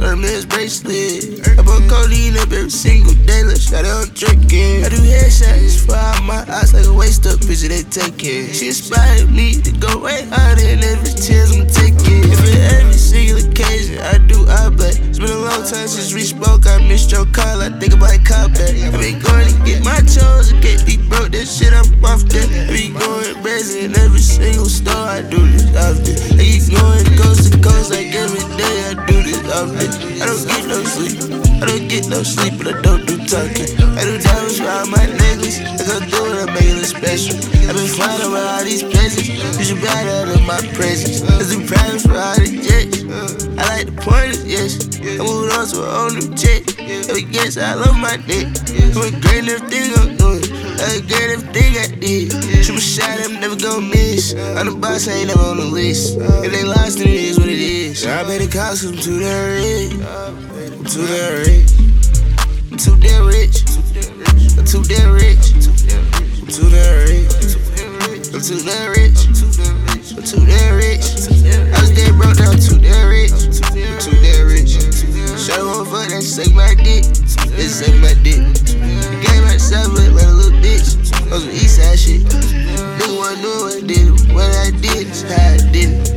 Hermes bracelet. I put codeine up every single day, let's shot it on drinking. I do headshots for all my eyes like a waist up picture they taking. She inspired me to go way harder than every chance I'm taking. And for every single occasion, I do I bet. It's been a long time since we spoke, I missed your call, I think about call back. I been going to get my chose, I can't be broke, that shit I'm off that. I be going crazy in every single store, I do this often. I keep going coast to coast like every day, I do this often. I don't get no sleep, I don't get no sleep, but I don't do talking. I do diamonds around my necklace, I go through it, I make it special. I been flying around all these places, you should buy out of my presence. Cause I'm proud for all the jets, I like the pointers, yes. I moved on to a whole new jet. Every guess I love my dick. I'm great in everything I'm doing. I'm great in everything I did. Shoot my shot, I'm never gonna miss. I'm the boss, I ain't never on the list. If they lost, then it is what it is. I pay the cost, cause I'm too damn rich. I'm too damn rich. I'm too damn rich. I'm too damn rich. I'm too damn rich. I'm too damn rich. I'm too damn rich. I was dead broke, now I'm too damn rich. I'm too damn rich. Shut up, fuck that, suck my dick. It's suck my dick. Gave myself look like a little bitch. On some east side shit. Nigga wanna know what I did. What I did is how I did it.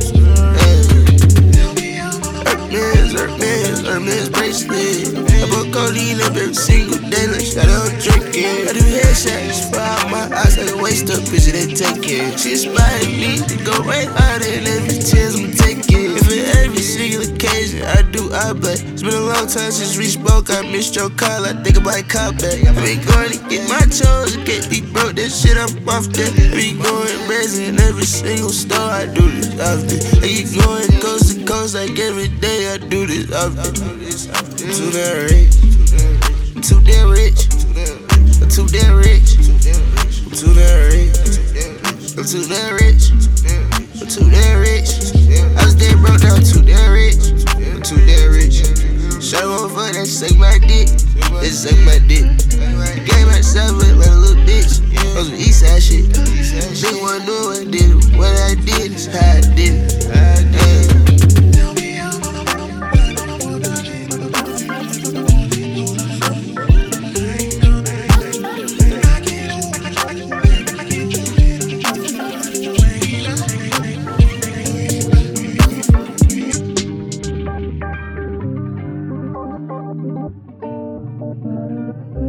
Hermes bracelet. I put codeine up every single day, like shot it on drinking. I do headshots for all my eyes like a waist up picture they taking. She inspired me to go way harder than every chance I'm taking. And for every single occasion, I do I bet. It's been a long time since we spoke, I missed your call, I think about call back. I been going to get my chose, I can't be broke, that shit I'm off that. I be going crazy in every single store, I do this often. I keep going coast to coast like every day, I do this often. I'm too damn rich. I'm too damn rich. I'm too damn rich. I'm too damn rich. I'm too damn rich. I'm too damn rich. I was dead broke, now I'm too damn rich. I'm too damn rich. Shut up, fuck that, suck my dick. It's suck my dick. Gave myself look like a little bitch. On some east side shit. Nigga wanna know what I did. What I did is how I did it.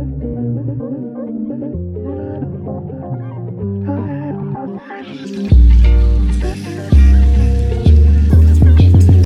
Thank you.